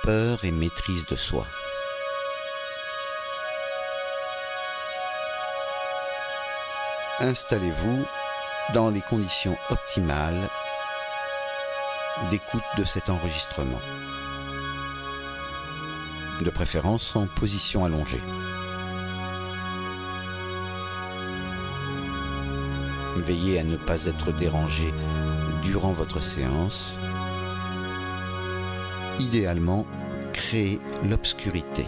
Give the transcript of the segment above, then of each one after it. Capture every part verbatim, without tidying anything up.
peur et maîtrise de soi. Installez-vous dans les conditions optimales d'écoute de cet enregistrement, de préférence en position allongée. Veillez à ne pas être dérangé durant votre séance. Idéalement, créez l'obscurité.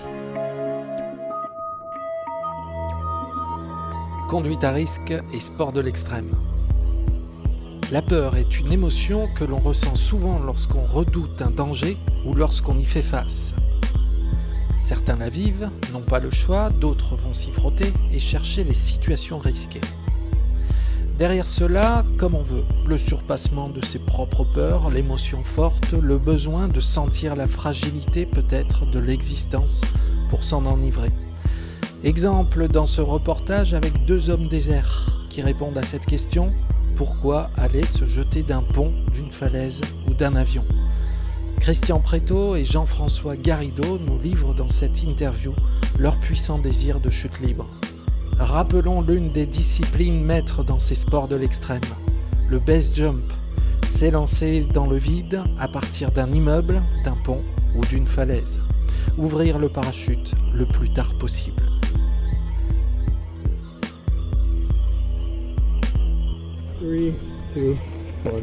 Conduite à risque et sport de l'extrême. La peur est une émotion que l'on ressent souvent lorsqu'on redoute un danger ou lorsqu'on y fait face. Certains la vivent, n'ont pas le choix, d'autres vont s'y frotter et chercher les situations risquées. Derrière cela, comme on veut, le surpassement de ses propres peurs, l'émotion forte, le besoin de sentir la fragilité peut-être de l'existence pour s'en enivrer. Exemple dans ce reportage avec deux hommes déserts qui répondent à cette question: pourquoi aller se jeter d'un pont, d'une falaise ou d'un avion ? Christian Préto et Jean-François Garrido nous livrent dans cette interview leur puissant désir de chute libre. Rappelons l'une des disciplines maîtres dans ces sports de l'extrême, le base jump, s'élancer dans le vide à partir d'un immeuble, d'un pont ou d'une falaise. Ouvrir le parachute le plus tard possible. Three, two, one.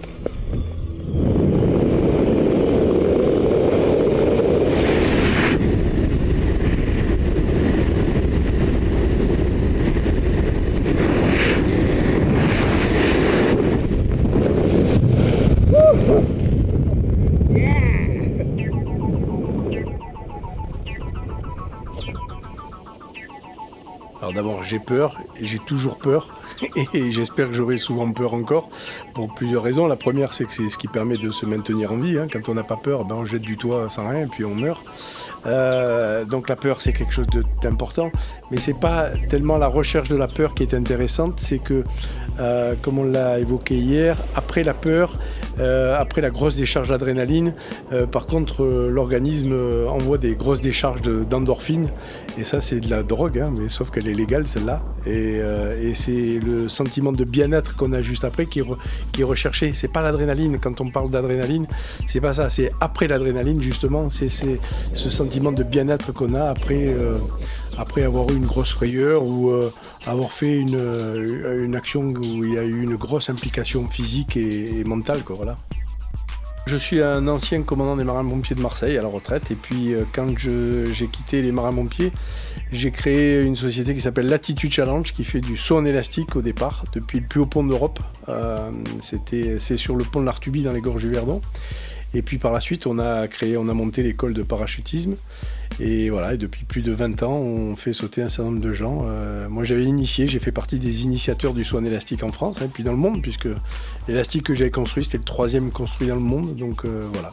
Alors d'abord, j'ai peur, j'ai toujours peur, et j'espère que j'aurai souvent peur encore, pour plusieurs raisons. La première, c'est que c'est ce qui permet de se maintenir en vie. Hein. Quand on n'a pas peur, ben on jette du toit sans rien, et puis on meurt. Euh, donc la peur, c'est quelque chose de, d'important, mais c'est pas tellement la recherche de la peur qui est intéressante, c'est que, euh, comme on l'a évoqué hier, après la peur, euh, après la grosse décharge d'adrénaline, euh, par contre, euh, l'organisme euh, envoie des grosses décharges de, d'endorphine, et ça, c'est de la drogue, hein, mais sauf qu'elle est légale, celle-là, et, euh, et c'est le sentiment de bien-être qu'on a juste après qui est, re, qui est recherché. C'est pas l'adrénaline, quand on parle d'adrénaline, c'est pas ça, c'est après l'adrénaline, justement, c'est, c'est ce sentiment de bien-être qu'on a après, euh, après avoir eu une grosse frayeur ou euh, avoir fait une, euh, une action où il y a eu une grosse implication physique et, et mentale, quoi, voilà. Je suis un ancien commandant des marins-pompiers de Marseille à la retraite, et puis euh, quand je, j'ai quitté les marins-pompiers, j'ai créé une société qui s'appelle Latitude Challenge, qui fait du saut en élastique au départ, depuis le plus haut pont d'Europe. Euh, c'était, c'est sur le pont de l'Artubie dans les gorges du Verdon. Et puis par la suite, on a créé, on a monté l'école de parachutisme. Et voilà, et depuis plus de vingt ans, on fait sauter un certain nombre de gens. Euh, moi, j'avais initié, j'ai fait partie des initiateurs du saut en élastique en France, hein, puis dans le monde, puisque l'élastique que j'avais construit, c'était le troisième construit dans le monde. Donc euh, voilà.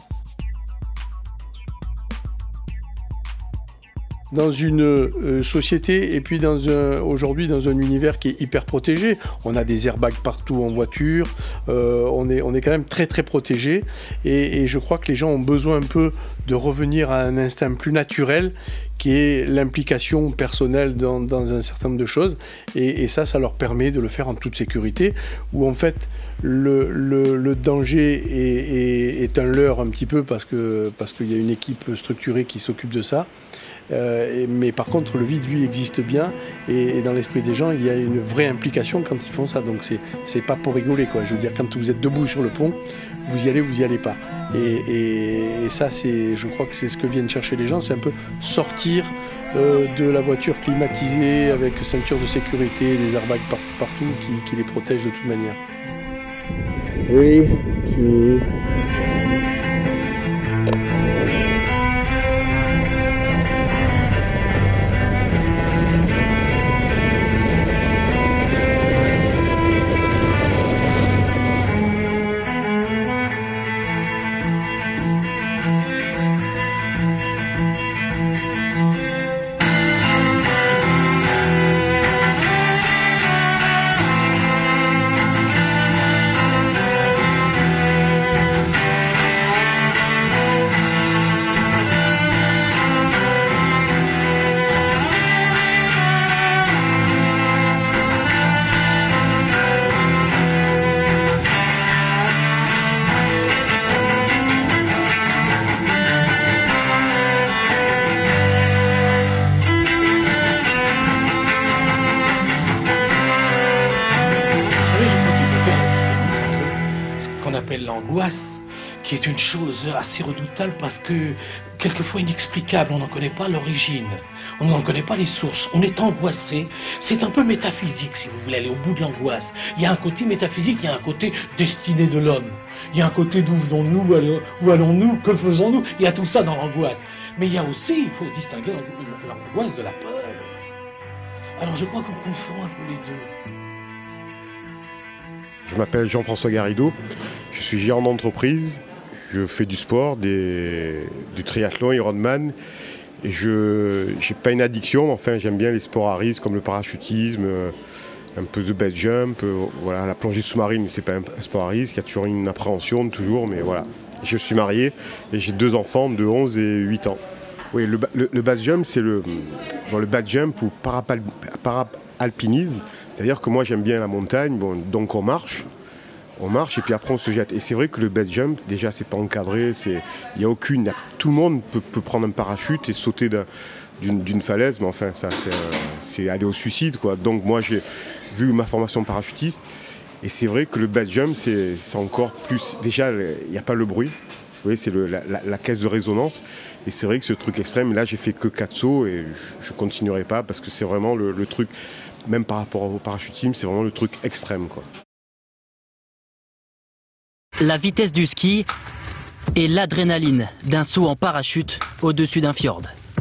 Dans une euh, société et puis dans un, aujourd'hui dans un univers qui est hyper protégé. On a des airbags partout en voiture, euh, on, est, on est quand même très très protégé et, et je crois que les gens ont besoin un peu de revenir à un instinct plus naturel qui est l'implication personnelle dans, dans un certain nombre de choses et, et ça, ça leur permet de le faire en toute sécurité où en fait le, le, le danger est, est, est un leurre un petit peu parce que, parce qu'il y a une équipe structurée qui s'occupe de ça. Euh, et, mais par contre le vide lui existe bien et, et dans l'esprit des gens il y a une vraie implication quand ils font ça, donc c'est, c'est pas pour rigoler quoi. Je veux dire, quand vous êtes debout sur le pont, vous y allez ou vous y allez pas et, et, et ça c'est, je crois que c'est ce que viennent chercher les gens, c'est un peu sortir euh, de la voiture climatisée avec ceinture de sécurité, des airbags par, partout qui, qui les protègent de toute manière. Three, two... appelle l'angoisse, qui est une chose assez redoutable parce que, quelquefois inexplicable, on n'en connaît pas l'origine, on n'en connaît pas les sources, on est angoissé, c'est un peu métaphysique si vous voulez aller au bout de l'angoisse. Il y a un côté métaphysique, il y a un côté destiné de l'homme, il y a un côté d'où venons-nous, où allons-nous, que faisons-nous, il y a tout ça dans l'angoisse. Mais il y a aussi, il faut distinguer l'angoisse de la peur. Alors je crois qu'on confond un peu les deux. Je m'appelle Jean-François Garrido, je suis gérant d'entreprise, je fais du sport, des, du triathlon, Ironman, et je n'ai pas une addiction, mais enfin j'aime bien les sports à risque comme le parachutisme, un peu the base jump, voilà, la plongée sous-marine, mais c'est pas un, un sport à risque, il y a toujours une appréhension, toujours, mais voilà. Je suis marié et j'ai deux enfants de onze et huit ans. Oui, le, le, le base jump, c'est le, bon, le base jump ou parapal, paraalpinisme. C'est-à-dire que moi j'aime bien la montagne, bon, donc on marche, on marche et puis après on se jette. Et c'est vrai que le base jump, déjà c'est pas encadré, il n'y a aucune, tout le monde peut, peut prendre un parachute et sauter d'un, d'une, d'une falaise, mais enfin ça c'est, c'est aller au suicide, quoi. Donc moi j'ai vu ma formation parachutiste et c'est vrai que le base jump c'est, c'est encore plus, déjà il n'y a pas le bruit. Vous voyez, c'est le, la, la, la caisse de résonance. Et c'est vrai que ce truc extrême, là j'ai fait que quatre sauts et je ne continuerai pas parce que c'est vraiment le, le truc, même par rapport au parachutisme, c'est vraiment le truc extrême, quoi. La vitesse du ski et l'adrénaline d'un saut en parachute au-dessus d'un fjord.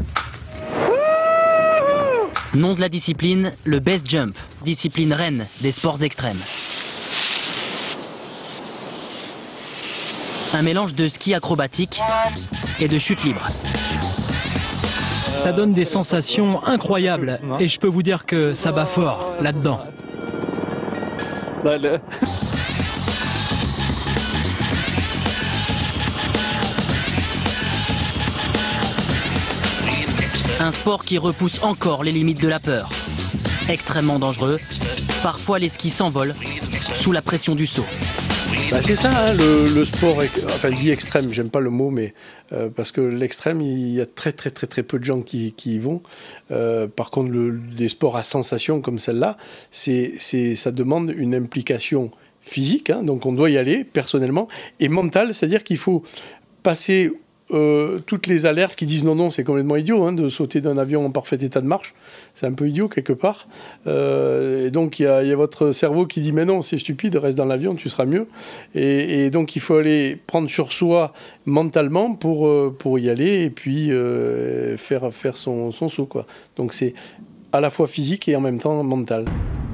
Nom de la discipline, le base jump, discipline reine des sports extrêmes. Un mélange de ski acrobatique et de chute libre. Ça donne des sensations incroyables et je peux vous dire que ça bat fort là-dedans. Un sport qui repousse encore les limites de la peur. Extrêmement dangereux, parfois les skis s'envolent sous la pression du saut. Bah c'est ça, hein, le, le sport, enfin dit extrême, j'aime pas le mot, mais euh, parce que l'extrême, il y a très très très très peu de gens qui, qui y vont. Euh, par contre, le, les sports à sensation comme celle-là, c'est, c'est, ça demande une implication physique, hein, donc on doit y aller personnellement, et mentale, c'est-à-dire qu'il faut passer euh, toutes les alertes qui disent non, non, c'est complètement idiot hein, de sauter d'un avion en parfait état de marche. C'est un peu idiot quelque part. Euh, et donc il y, y a votre cerveau qui dit mais non, c'est stupide, reste dans l'avion, tu seras mieux. Et, et donc il faut aller prendre sur soi mentalement pour, euh, pour y aller et puis euh, faire, faire son, son saut, quoi. Donc c'est à la fois physique et en même temps mental.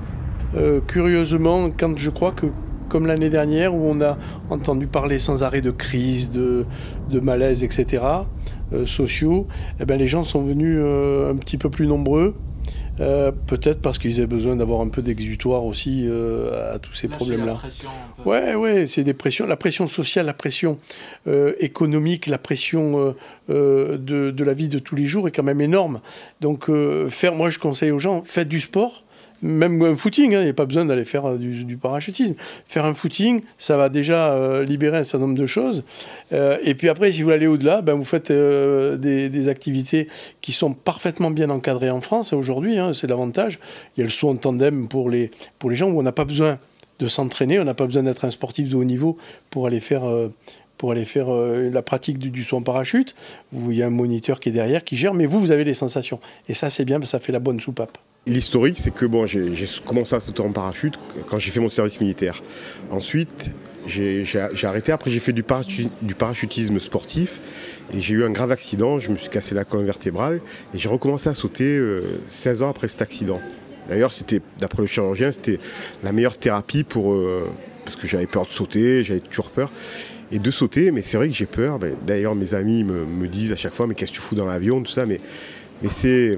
Euh, curieusement, quand je crois que comme l'année dernière où on a entendu parler sans arrêt de crise, de, de malaise, et cetera, euh, sociaux, eh ben, les gens sont venus euh, un petit peu plus nombreux. Euh, peut-être parce qu'ils avaient besoin d'avoir un peu d'exutoire aussi euh, à tous ces Lâcher problèmes-là. La pression, un peu. Ouais, ouais, c'est des pressions, la pression sociale, la pression euh, économique, la pression euh, euh, de, de la vie de tous les jours est quand même énorme. Donc, euh, faire, moi, je conseille aux gens, faites du sport. Même un footing, il hein, n'y a pas besoin d'aller faire du, du parachutisme. Faire un footing, ça va déjà euh, libérer un certain nombre de choses. Euh, et puis après, si vous voulez aller au-delà, ben, vous faites euh, des, des activités qui sont parfaitement bien encadrées en France aujourd'hui. Hein, c'est l'avantage. Il y a le saut en tandem pour les, pour les gens où on n'a pas besoin de s'entraîner, on n'a pas besoin d'être un sportif de haut niveau pour aller faire... Euh, pour aller faire euh, la pratique du, du saut en parachute, où il y a un moniteur qui est derrière, qui gère, mais vous, vous avez les sensations. Et ça, c'est bien, parce que ça fait la bonne soupape. L'historique, c'est que bon, j'ai, j'ai commencé à sauter en parachute quand j'ai fait mon service militaire. Ensuite, j'ai, j'ai, j'ai arrêté. Après, j'ai fait du, parachu- du parachutisme sportif et j'ai eu un grave accident. Je me suis cassé la colonne vertébrale et j'ai recommencé à sauter euh, seize ans après cet accident. D'ailleurs, c'était, d'après le chirurgien, c'était la meilleure thérapie pour, euh, parce que j'avais peur de sauter, j'avais toujours peur. Et de sauter, mais c'est vrai que j'ai peur. Ben, d'ailleurs, mes amis me, me disent à chaque fois, mais qu'est-ce que tu fous dans l'avion, tout ça. Mais, mais c'est...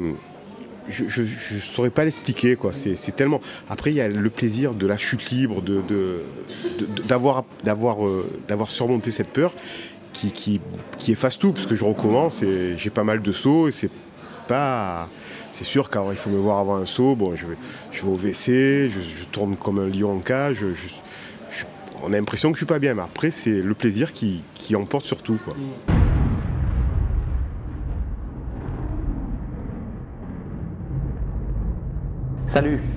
Je ne saurais pas l'expliquer, quoi. C'est, c'est tellement... Après, il y a le plaisir de la chute libre, de, de, de, d'avoir, d'avoir, euh, d'avoir surmonté cette peur qui, qui, qui efface tout, parce que je recommence et j'ai pas mal de sauts et c'est pas... C'est sûr qu'il faut me voir avant un saut. Bon, je vais, je vais au W C, je, je tourne comme un lion en cage, je, je, je, on a l'impression que je suis pas bien, mais après, c'est le plaisir qui, qui emporte sur tout, quoi. Salut,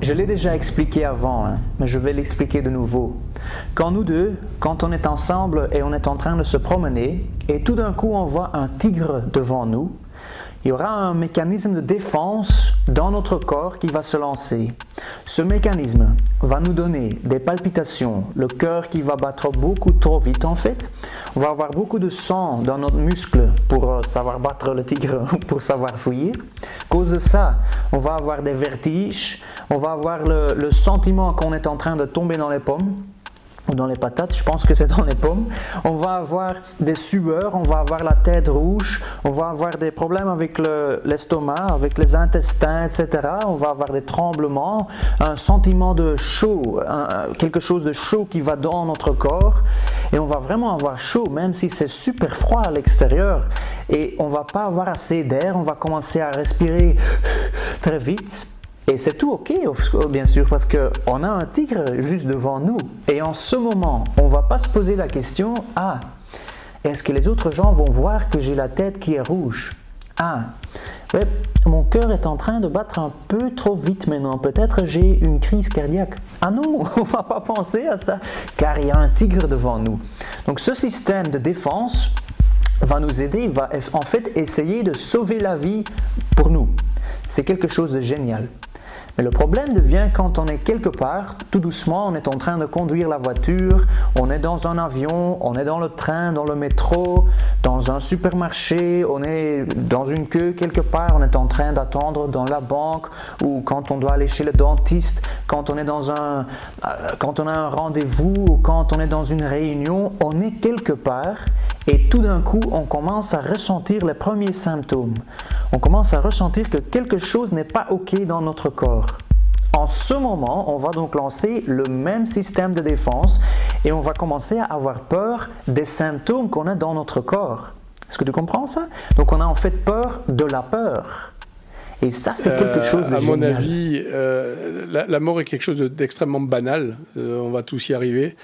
Je l'ai déjà expliqué avant, hein, mais je vais l'expliquer de nouveau. Quand nous deux, quand on est ensemble et on est en train de se promener, et tout d'un coup on voit un tigre devant nous, il y aura un mécanisme de défense dans notre corps qui va se lancer. Ce mécanisme va nous donner des palpitations, le cœur qui va battre beaucoup trop vite en fait. On va avoir beaucoup de sang dans notre muscle pour savoir battre le tigre, pour savoir fuir. À cause de ça, on va avoir des vertiges, on va avoir le, le sentiment qu'on est en train de tomber dans les pommes. Ou dans les patates, je pense que c'est dans les pommes. On va avoir des sueurs, on va avoir la tête rouge, on va avoir des problèmes avec le, l'estomac, avec les intestins, et cetera. On va avoir des tremblements, un sentiment de chaud, un, quelque chose de chaud qui va dans notre corps. Et on va vraiment avoir chaud, même si c'est super froid à l'extérieur. Et on ne va pas avoir assez d'air, on va commencer à respirer très vite. Et c'est tout ok, bien sûr, parce qu'on a un tigre juste devant nous. Et en ce moment, on ne va pas se poser la question « Ah, est-ce que les autres gens vont voir que j'ai la tête qui est rouge ? Ah, ouais, mon cœur est en train de battre un peu trop vite maintenant. Peut-être j'ai une crise cardiaque. » Ah non, on ne va pas penser à ça, car il y a un tigre devant nous. Donc ce système de défense va nous aider, va en fait essayer de sauver la vie pour nous. C'est quelque chose de génial. Mais le problème devient quand on est quelque part, tout doucement, on est en train de conduire la voiture, on est dans un avion, on est dans le train, dans le métro, dans un supermarché, on est dans une queue quelque part, on est en train d'attendre dans la banque ou quand on doit aller chez le dentiste, quand on est dans un, euh, quand on a un rendez-vous ou quand on est dans une réunion, on est quelque part et tout d'un coup, on commence à ressentir les premiers symptômes. On commence à ressentir que quelque chose n'est pas ok dans notre corps. En ce moment, on va donc lancer le même système de défense et on va commencer à avoir peur des symptômes qu'on a dans notre corps. Est-ce que tu comprends ça? Donc on a en fait peur de la peur. Et ça, c'est quelque chose de euh, à génial. mon avis, euh, la, la mort est quelque chose d'extrêmement banal. Euh, on va tous y arriver.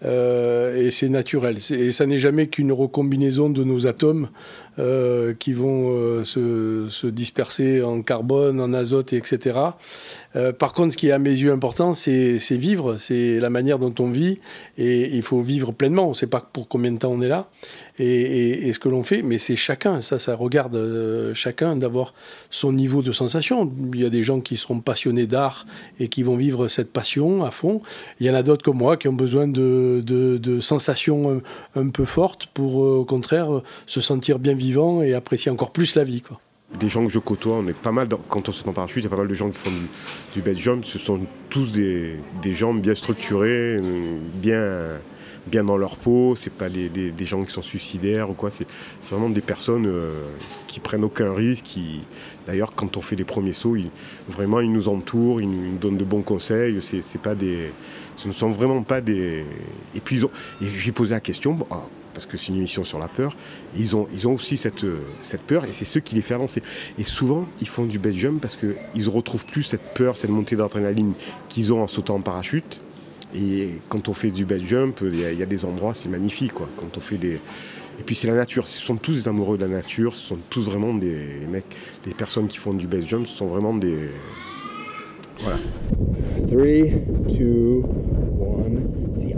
Euh, et c'est naturel. C'est, et ça n'est jamais qu'une recombinaison de nos atomes euh, qui vont euh, se, se disperser en carbone, en azote, et cetera. Euh, par contre, ce qui est à mes yeux important, c'est, c'est vivre. C'est la manière dont on vit. Et il faut vivre pleinement. On ne sait pas pour combien de temps on est là. Et, et, et ce que l'on fait, mais c'est chacun. Ça, ça regarde euh, chacun d'avoir son niveau de sensation. Il y a des gens qui seront passionnés d'art et qui vont vivre cette passion à fond. Il y en a d'autres comme moi qui ont besoin de, de, de sensations un, un peu fortes pour, euh, au contraire, euh, se sentir bien vivant et apprécier encore plus la vie, quoi. Des gens que je côtoie, on est pas mal, dans, quand on saute en parachute, il y a pas mal de gens qui font du, du base jump. Ce sont tous des, des gens bien structurés, bien, bien dans leur peau. C'est pas des, des, des gens qui sont suicidaires ou quoi. C'est, c'est vraiment des personnes euh, qui prennent aucun risque. Qui, d'ailleurs, quand on fait les premiers sauts, ils, vraiment, ils nous entourent, ils nous, ils nous donnent de bons conseils. C'est, c'est pas des, ce ne sont vraiment pas des. Et puis, ils ont, et j'ai posé la question. Bon, ah, parce que c'est une émission sur la peur, et ils ont, ils ont aussi cette, cette peur, et c'est ce qui les fait avancer. Et souvent, ils font du base jump parce qu'ils ne retrouvent plus cette peur, cette montée d'adrénaline qu'ils ont en sautant en parachute. Et quand on fait du base jump, il y, y a des endroits, c'est magnifique, quoi. Quand on fait des... Et puis c'est la nature, ce sont tous des amoureux de la nature, ce sont tous vraiment des les mecs, les personnes qui font du base jump, ce sont vraiment des... Voilà. Three, two, one, see ya.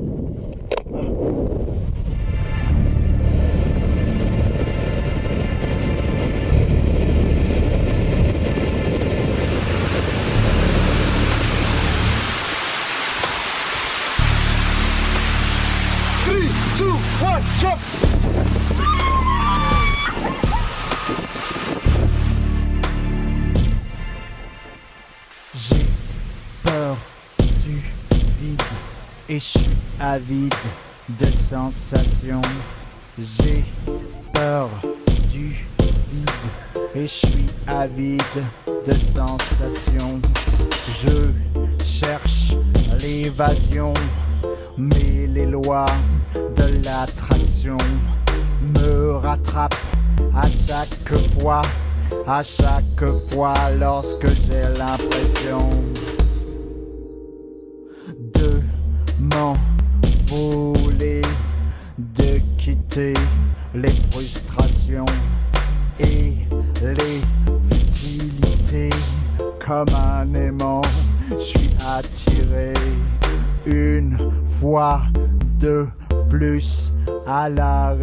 J'ai peur du vide et je suis avide de sensations. J'ai peur du vide et je suis avide de sensations. Je cherche l'évasion, mais les lois de l'attraction me rattrapent à chaque fois, à chaque fois lorsque j'ai l'impression de m'envoler, de quitter les frustrations et les futilités. Comme un aimant, je suis plus à la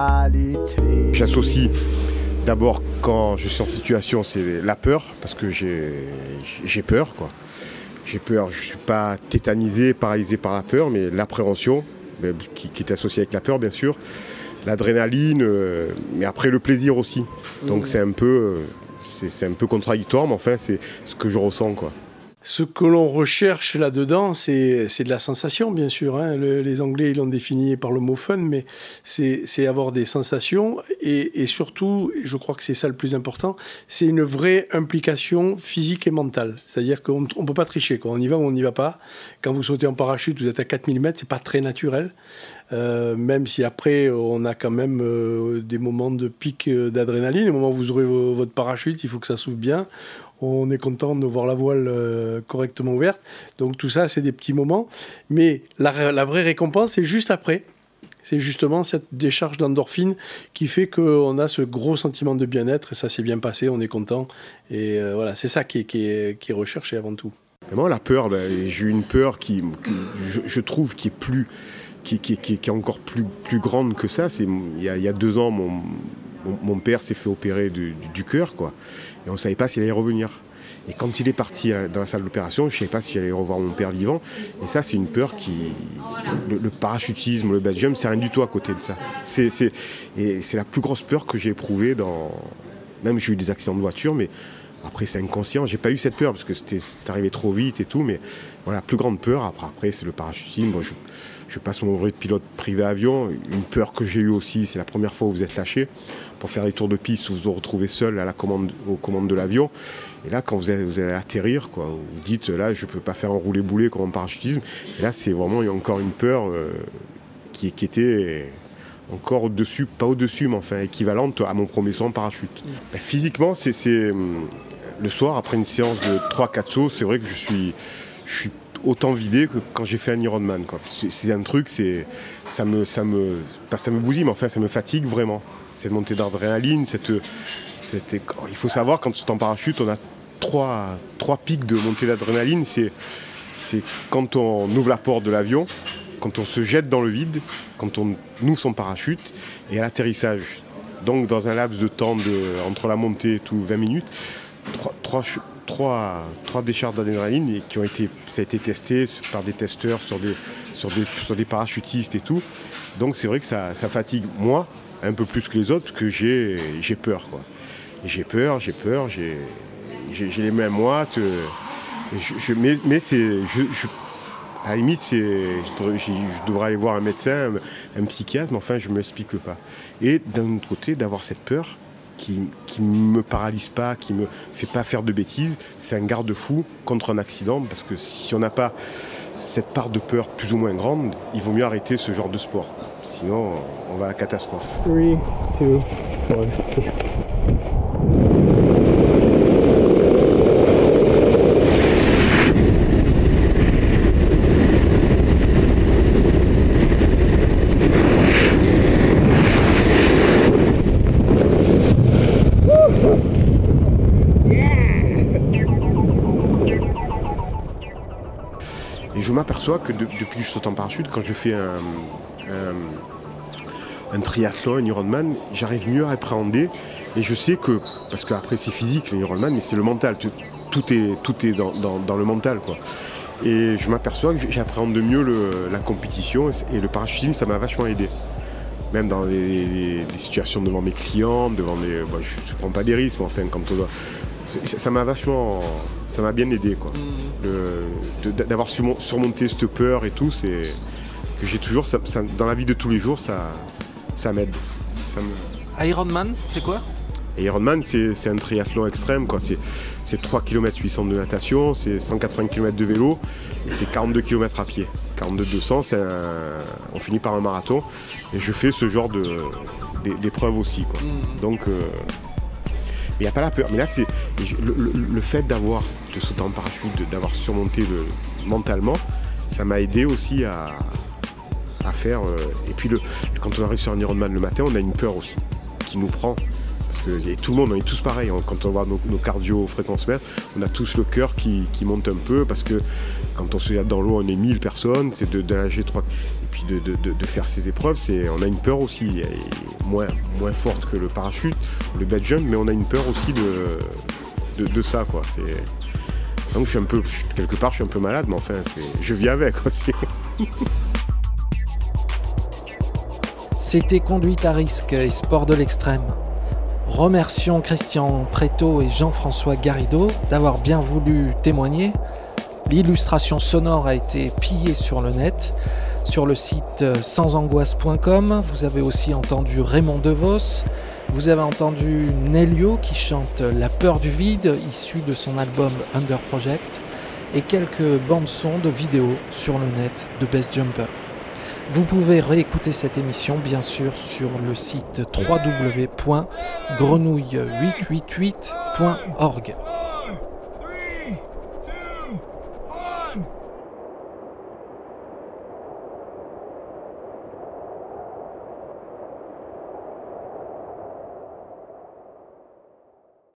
réalité. J'associe d'abord quand je suis en situation, c'est la peur, parce que j'ai, j'ai peur, quoi. J'ai peur, je ne suis pas tétanisé, paralysé par la peur, mais l'appréhension, qui, qui est associée avec la peur, bien sûr, l'adrénaline, euh, mais après le plaisir aussi. Donc mmh. c'est un peu, euh, c'est, c'est un peu contradictoire, mais enfin c'est ce que je ressens, quoi. Ce que l'on recherche là-dedans, c'est, c'est de la sensation, bien sûr. Hein. Le, les Anglais ils l'ont défini par le mot fun, mais c'est, c'est avoir des sensations. Et, et surtout, je crois que c'est ça le plus important, c'est une vraie implication physique et mentale. C'est-à-dire qu'on ne peut pas tricher, quoi. On y va ou on n'y va pas. Quand vous sautez en parachute, vous êtes à quatre mille mètres, c'est pas très naturel. Euh, même si après, on a quand même euh, des moments de pic d'adrénaline. Au moment où vous ouvrez v- votre parachute, il faut que ça s'ouvre bien. On est content de voir la voile euh, correctement ouverte. Donc tout ça, c'est des petits moments. Mais la, la vraie récompense, c'est juste après. C'est justement cette décharge d'endorphine qui fait qu'on a ce gros sentiment de bien-être. Et ça s'est bien passé, on est content. Et euh, voilà, c'est ça qui est, qui est, qui est recherché avant tout. Et moi, la peur, ben, j'ai eu une peur qui, que je, je trouve qui est plus... Qui, qui, qui, qui est encore plus, plus grande que ça. C'est, il, y a, il y a deux ans, mon, mon, mon père s'est fait opérer du, du, du cœur, quoi. Et on ne savait pas s'il allait revenir. Et quand il est parti dans la salle d'opération, je ne savais pas si j'allais revoir mon père vivant. Et ça, c'est une peur qui... Le, le parachutisme, le base jump, c'est rien du tout à côté de ça. C'est, c'est, et c'est la plus grosse peur que j'ai éprouvée dans... Même j'ai eu des accidents de voiture, mais après, c'est inconscient. J'ai pas eu cette peur parce que c'était, c'est arrivé trop vite et tout. Mais voilà, la plus grande peur, après, après c'est le parachutisme. Bon, je, je passe mon brevet de pilote privé avion. Une peur que j'ai eue aussi, c'est la première fois où vous êtes lâché pour faire des tours de piste où vous vous retrouvez seul à la commande, aux commandes de l'avion. Et là, quand vous allez, vous allez atterrir, quoi, vous dites, là, je ne peux pas faire un roulé-boulé comme en parachutisme. Et là, c'est vraiment, il y a encore une peur euh, qui, qui était encore au-dessus, pas au-dessus, mais enfin équivalente à mon premier saut en parachute. Mmh. Ben, physiquement, c'est, c'est le soir, après une séance de trois quatre sauts, c'est vrai que je suis, je suis autant vidé que quand j'ai fait un Ironman, quoi. C'est, c'est un truc, c'est, ça me, ça me, pas ça me bousille, mais enfin ça me fatigue vraiment. Cette montée d'adrénaline, cette, cette, il faut savoir, quand tu es en parachute, on a trois, trois pics de montée d'adrénaline. C'est, c'est quand on ouvre la porte de l'avion, quand on se jette dans le vide, quand on ouvre son parachute, et à l'atterrissage. Donc dans un laps de temps de, entre la montée et tout, vingt minutes, trois, trois, trois, trois décharges d'adrénaline qui ont été, ça a été testé par des testeurs sur des, sur des, sur des parachutistes et tout. Donc c'est vrai que ça, ça fatigue moi un peu plus que les autres, parce que j'ai, j'ai peur, quoi. Et j'ai peur, j'ai peur, j'ai, j'ai, j'ai les mains moites. Euh, je, je, mais, mais c'est, je, je, à la limite, c'est, je, devrais, je devrais aller voir un médecin, un, un psychiatre, mais enfin, je ne m'explique pas. Et d'un autre côté, d'avoir cette peur qui ne me paralyse pas, qui ne me fait pas faire de bêtises, c'est un garde-fou contre un accident, parce que si on n'a pas cette part de peur plus ou moins grande, il vaut mieux arrêter ce genre de sport. Sinon, on va à la catastrophe. three, two, one. Et je m'aperçois que de, depuis que je saute en parachute, quand je fais un, un, un triathlon, un Ironman, j'arrive mieux à appréhender. Et je sais que, parce qu'après c'est physique le Ironman, mais c'est le mental. Tout, tout est, tout est dans, dans, dans le mental, quoi. Et je m'aperçois que j'appréhende mieux le, la compétition. Et le parachutisme, ça m'a vachement aidé. Même dans des, des, des situations devant mes clients, devant mes, bon, je ne prends pas des risques, mais enfin, quand on doit... Ça m'a vachement, ça m'a bien aidé, quoi. Mmh. Le, de, d'avoir surmonté cette peur et tout, c'est que j'ai toujours, ça, ça, dans la vie de tous les jours, ça, ça m'aide. Ça me... Ironman, c'est quoi? Ironman, c'est, c'est un triathlon extrême, quoi. C'est, c'est trois virgule huit kilomètres de natation, c'est cent quatre-vingts kilomètres de vélo et c'est quarante-deux kilomètres à pied. quarante-deux deux cents, c'est un, on finit par un marathon et je fais ce genre de, d'épreuve aussi, quoi. Mmh. Donc euh, il n'y a pas la peur, mais là c'est le, le, le fait d'avoir de sauter en parachute, d'avoir surmonté le, mentalement, ça m'a aidé aussi à, à faire. Euh, et puis le, quand on arrive sur un Ironman le matin, on a une peur aussi qui nous prend, parce que et tout le monde, on est tous pareils. On, quand on voit nos, nos cardio fréquences mètres, on a tous le cœur qui, qui monte un peu parce que quand on se jette dans l'eau, on est mille personnes, c'est de, de nager trois. Et puis de, de, de, de faire ces épreuves, c'est, on a une peur aussi, moins, moins forte que le parachute, le bed jump, mais on a une peur aussi de, de, de ça, quoi. C'est, donc je suis un peu, quelque part, je suis un peu malade, mais enfin, c'est, je vis avec, quoi. C'est... C'était Conduite à risque et sport de l'extrême. Remercions Christian Prétot et Jean-François Garrido d'avoir bien voulu témoigner. L'illustration sonore a été pillée sur le net, sur le site sans angoisse point com. Vous avez aussi entendu Raymond DeVos. Vous avez entendu Nelio qui chante La peur du vide, issu de son album Under Project, et quelques bandes-sons de vidéos sur le net de Best Jumper. Vous pouvez réécouter cette émission bien sûr sur le site w w w point grenouille huit cent quatre-vingt-huit point org.